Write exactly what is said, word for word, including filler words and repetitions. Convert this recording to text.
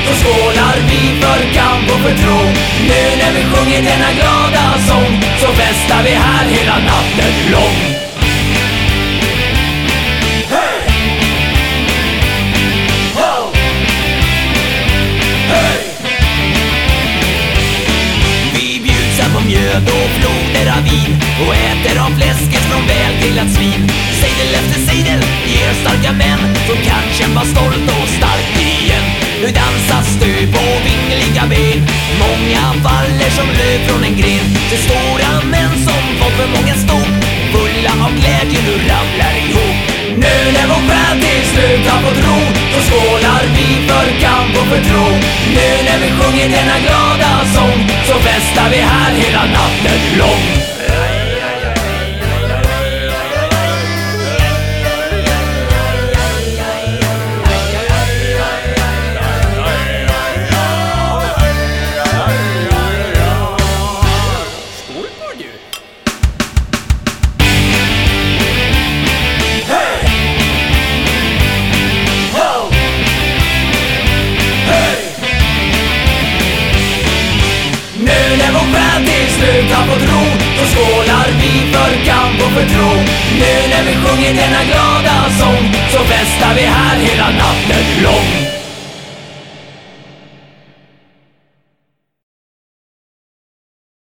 då skålar vi för kamp och för tro. Nu när vi sjunger denna glada sång, så festar vi här hela natten lång. Hey! Ho! Hey! Vi bjuds här på mjöd och floder av vin och äter av fläsket från välgrillat svin. Sejdel efter sejdel ger starka män som kan kämpa stolt och starkt igen. Nu dansas du på vingliga ben, många faller som löv från en gren. Till stora män som fått för många stop, fulla av glädje nu ramlar ihop. Nu när vår själ till slut har fått ro, då skålar vi för kamp och för tro. Nu när vi sjunger denna glada sång, så festar vi här hela natten lång. Slut har fått ro, då skålar vi för kamp och för tro. Nu när vi sjunger denna glada sång, så festar vi här hela natten lång.